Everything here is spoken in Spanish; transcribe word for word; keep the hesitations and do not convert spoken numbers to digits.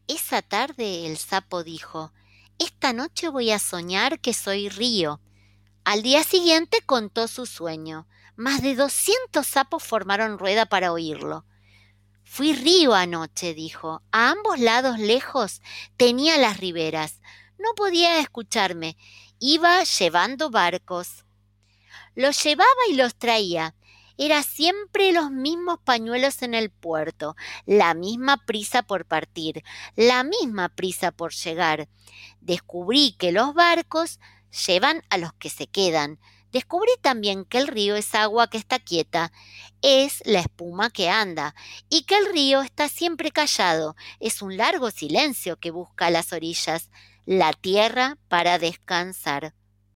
Esa tarde el sapo dijo: «Esta noche voy a soñar que soy río». Al día siguiente contó su sueño. Más de doscientos sapos formaron rueda para oírlo. «Fui río anoche», dijo. «A ambos lados lejos tenía las riberas. No podía escucharme. Iba llevando barcos. Los llevaba y los traía. Era siempre los mismos pañuelos en el puerto, la misma prisa por partir, la misma prisa por llegar. Descubrí que los barcos llevan a los que se quedan. Descubrí también que el río es agua que está quieta, es la espuma que anda, y que el río está siempre callado, es un largo silencio que busca a las orillas, la tierra para descansar».